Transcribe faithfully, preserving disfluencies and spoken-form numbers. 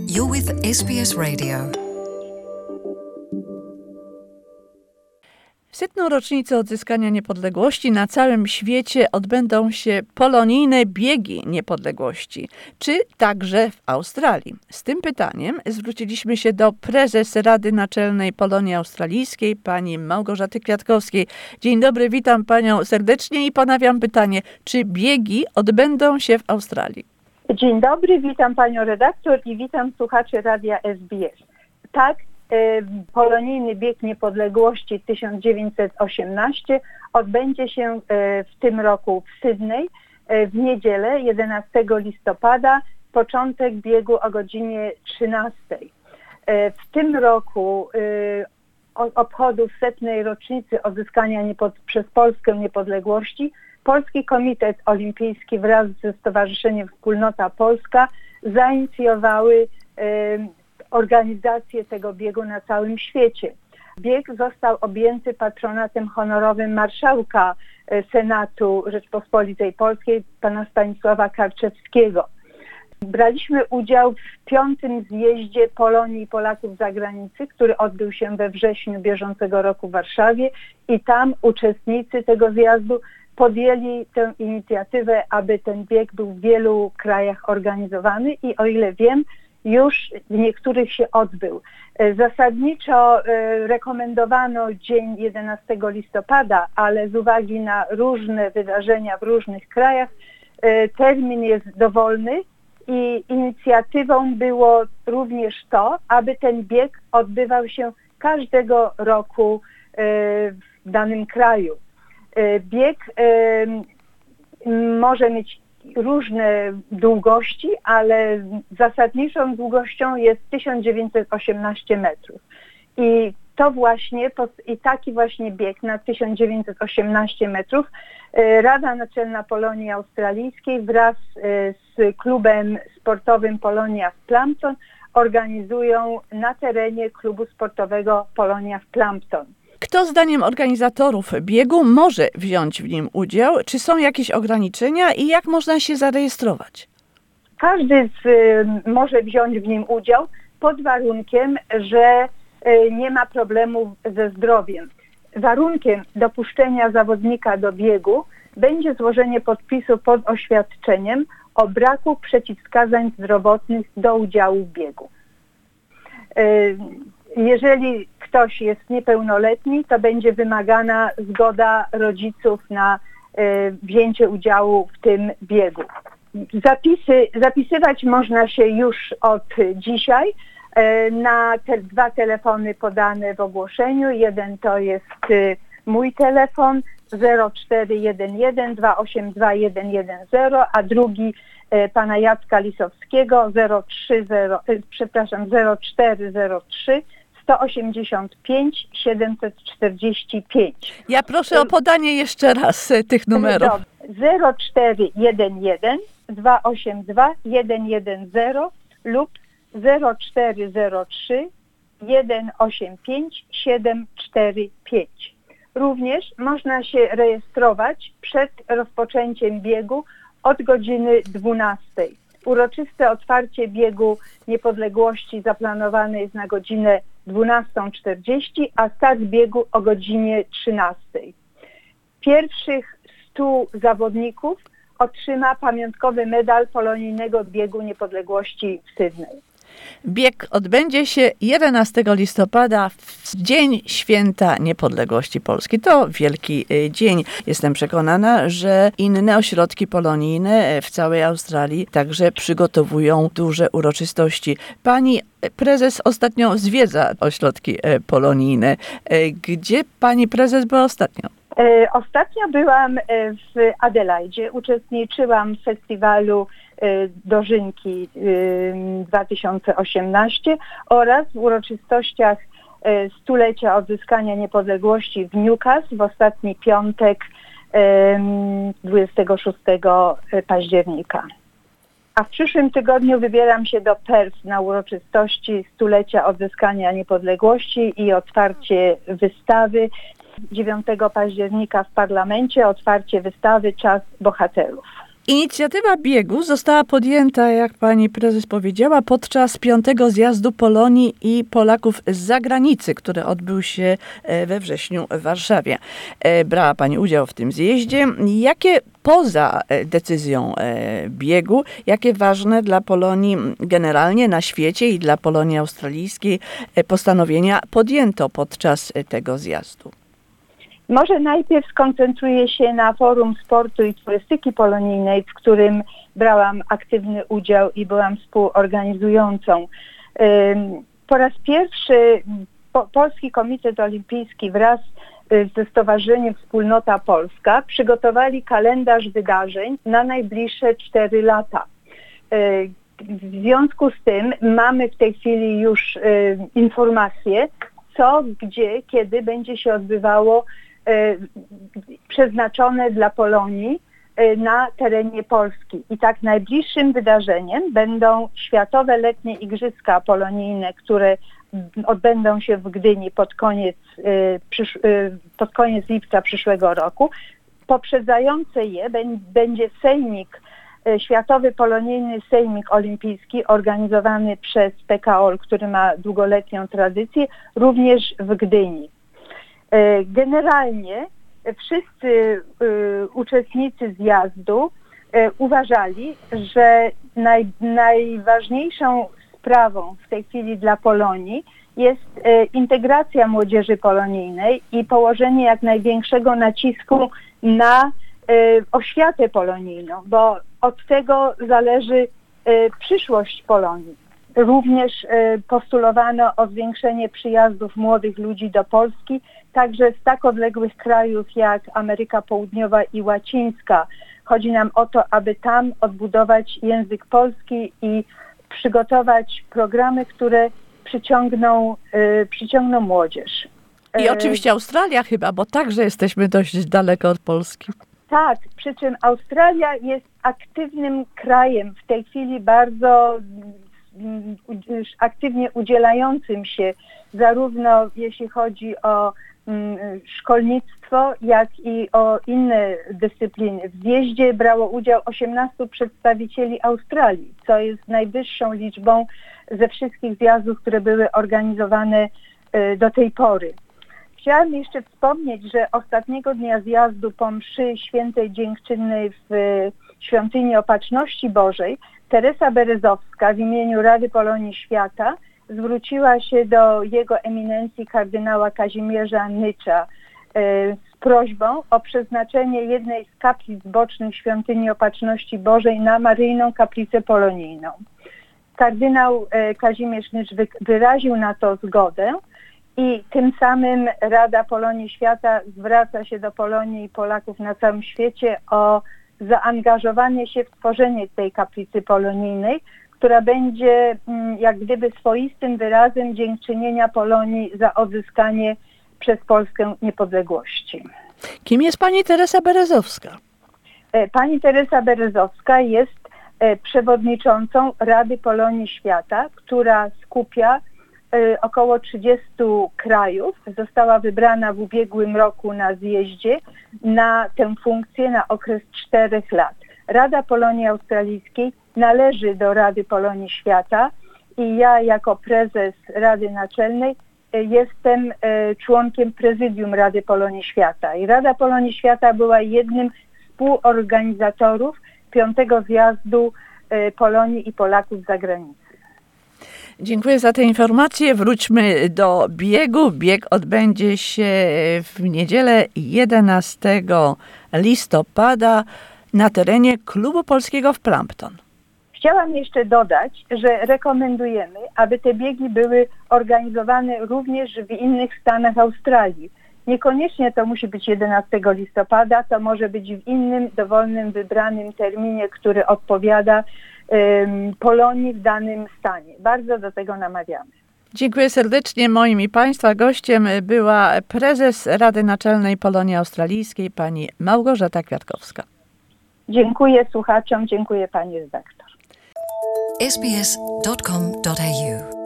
You're with S B S Radio. W setną rocznicę odzyskania niepodległości na całym świecie odbędą się polonijne biegi niepodległości, czy także w Australii. Z tym pytaniem zwróciliśmy się do prezes Rady Naczelnej Polonii Australijskiej, pani Małgorzaty Kwiatkowskiej. Dzień dobry, witam panią serdecznie i ponawiam pytanie, czy biegi odbędą się w Australii? Dzień dobry, witam panią redaktor i witam słuchaczy Radia S B S. Tak, polonijny bieg niepodległości tysiąc dziewięćset osiemnaście odbędzie się w tym roku w Sydney w niedzielę jedenastego listopada, początek biegu o godzinie trzynastej. W tym roku obchodów setnej rocznicy odzyskania niepod- przez Polskę niepodległości Polski Komitet Olimpijski wraz ze Stowarzyszeniem Wspólnota Polska zainicjowały organizację tego biegu na całym świecie. Bieg został objęty patronatem honorowym marszałka Senatu Rzeczpospolitej Polskiej, pana Stanisława Karczewskiego. Braliśmy udział w piątym zjeździe Polonii i Polaków za granicą, który odbył się we wrześniu bieżącego roku w Warszawie i tam uczestnicy tego zjazdu podjęli tę inicjatywę, aby ten bieg był w wielu krajach organizowany i o ile wiem, już w niektórych się odbył. Zasadniczo rekomendowano dzień jedenastego listopada, ale z uwagi na różne wydarzenia w różnych krajach termin jest dowolny i inicjatywą było również to, aby ten bieg odbywał się każdego roku w danym kraju. Bieg może mieć różne długości, ale zasadniczą długością jest tysiąc dziewięćset osiemnaście metrów. I to właśnie, i taki właśnie bieg na tysiąc dziewięćset osiemnaście metrów Rada Naczelna Polonii Australijskiej wraz z klubem sportowym Polonia w Plumpton organizują na terenie klubu sportowego Polonia w Plumpton. Kto zdaniem organizatorów biegu może wziąć w nim udział? Czy są jakieś ograniczenia i jak można się zarejestrować? Każdy z, y, może wziąć w nim udział pod warunkiem, że y, nie ma problemów ze zdrowiem. Warunkiem dopuszczenia zawodnika do biegu będzie złożenie podpisu pod oświadczeniem o braku przeciwwskazań zdrowotnych do udziału w biegu. Y, Jeżeli ktoś jest niepełnoletni, to będzie wymagana zgoda rodziców na y, wzięcie udziału w tym biegu. Zapisy, zapisywać można się już od dzisiaj y, na te dwa telefony podane w ogłoszeniu. Jeden to jest y, mój telefon zero cztery jeden jeden dwa osiem dwa jeden jeden zero, a drugi y, pana Jacka Lisowskiego zero trzy zero, y, przepraszam, zero cztery zero trzy sto osiemdziesiąt pięć siedemset czterdzieści pięć. Ja proszę o podanie jeszcze raz tych numerów. zero cztery jeden jeden dwa osiem dwa jeden jeden zero lub zero cztery zero trzy jeden osiem pięć siedem cztery pięć. Również można się rejestrować przed rozpoczęciem biegu od godziny dwunastej. Uroczyste otwarcie biegu niepodległości zaplanowane jest na godzinę dwunastą czterdzieści, a start biegu o godzinie trzynastej. Pierwszych stu zawodników otrzyma pamiątkowy medal polonijnego biegu niepodległości w Sydney. Bieg odbędzie się jedenastego listopada w Dzień Święta Niepodległości Polski. To wielki dzień. Jestem przekonana, że inne ośrodki polonijne w całej Australii także przygotowują duże uroczystości. Pani prezes ostatnio zwiedza ośrodki polonijne. Gdzie pani prezes była ostatnio? Ostatnio byłam w Adelaidzie. Uczestniczyłam w festiwalu Dożynki dwa tysiące osiemnaście oraz w uroczystościach stulecia odzyskania niepodległości w Newcastle w ostatni piątek dwudziestego szóstego października. A w przyszłym tygodniu wybieram się do Perth na uroczystości stulecia odzyskania niepodległości i otwarcie wystawy dziewiątego października w parlamencie, otwarcie wystawy Czas Bohaterów. Inicjatywa biegu została podjęta, jak pani prezes powiedziała, podczas piątego zjazdu Polonii i Polaków z zagranicy, który odbył się we wrześniu w Warszawie. Brała pani udział w tym zjeździe. Jakie poza decyzją biegu, jakie ważne dla Polonii generalnie na świecie i dla Polonii australijskiej postanowienia podjęto podczas tego zjazdu? Może najpierw skoncentruję się na Forum Sportu i Turystyki Polonijnej, w którym brałam aktywny udział i byłam współorganizującą. Po raz pierwszy Polski Komitet Olimpijski wraz ze Stowarzyszeniem Wspólnota Polska przygotowali kalendarz wydarzeń na najbliższe cztery lata. W związku z tym mamy w tej chwili już informacje, co, gdzie, kiedy będzie się odbywało przeznaczone dla Polonii na terenie Polski. I tak najbliższym wydarzeniem będą Światowe Letnie Igrzyska Polonijne, które odbędą się w Gdyni pod koniec, pod koniec lipca przyszłego roku. Poprzedzające je będzie sejmik, Światowy Polonijny Sejmik Olimpijski organizowany przez P K O L, który ma długoletnią tradycję, również w Gdyni. Generalnie wszyscy uczestnicy zjazdu uważali, że naj, najważniejszą sprawą w tej chwili dla Polonii jest integracja młodzieży polonijnej i położenie jak największego nacisku na oświatę polonijną, bo od tego zależy przyszłość Polonii. Również postulowano o zwiększenie przyjazdów młodych ludzi do Polski, także z tak odległych krajów jak Ameryka Południowa i Łacińska. Chodzi nam o to, aby tam odbudować język polski i przygotować programy, które przyciągną, przyciągną młodzież. I oczywiście Australia chyba, bo także jesteśmy dość daleko od Polski. Tak, przy czym Australia jest aktywnym krajem, w tej chwili bardzo aktywnie udzielającym się zarówno jeśli chodzi o szkolnictwo, jak i o inne dyscypliny. W zjeździe brało udział osiemnastu przedstawicieli Australii, co jest najwyższą liczbą ze wszystkich zjazdów, które były organizowane do tej pory. Chciałam jeszcze wspomnieć, że ostatniego dnia zjazdu po mszy świętej dziękczynnej w Świątyni Opatrzności Bożej Teresa Berezowska w imieniu Rady Polonii Świata zwróciła się do jego eminencji kardynała Kazimierza Nycza z prośbą o przeznaczenie jednej z kaplic bocznych Świątyni Opatrzności Bożej na Maryjną Kaplicę Polonijną. Kardynał Kazimierz Nycz wyraził na to zgodę i tym samym Rada Polonii Świata zwraca się do Polonii i Polaków na całym świecie o zaangażowanie się w tworzenie tej kaplicy polonijnej, która będzie jak gdyby swoistym wyrazem dziękczynienia Polonii za odzyskanie przez Polskę niepodległości. Kim jest pani Teresa Berezowska? Pani Teresa Berezowska jest przewodniczącą Rady Polonii Świata, która skupia około trzydziestu krajów. Została wybrana w ubiegłym roku na zjeździe na tę funkcję na okres czterech lat. Rada Polonii Australijskiej należy do Rady Polonii Świata i ja jako prezes Rady Naczelnej jestem członkiem prezydium Rady Polonii Świata. I Rada Polonii Świata była jednym z współorganizatorów piątego zjazdu Polonii i Polaków z zagranicy. Dziękuję za te informacje. Wróćmy do biegu. Bieg odbędzie się w niedzielę jedenastego listopada na terenie Klubu Polskiego w Plumpton. Chciałam jeszcze dodać, że rekomendujemy, aby te biegi były organizowane również w innych stanach Australii. Niekoniecznie to musi być jedenastego listopada, to może być w innym, dowolnym, wybranym terminie, który odpowiada um, Polonii w danym stanie. Bardzo do tego namawiamy. Dziękuję serdecznie. Moim i Państwa gościem była prezes Rady Naczelnej Polonii Australijskiej, pani Małgorzata Kwiatkowska. Dziękuję słuchaczom, dziękuję pani redaktor. s b s dot com dot a u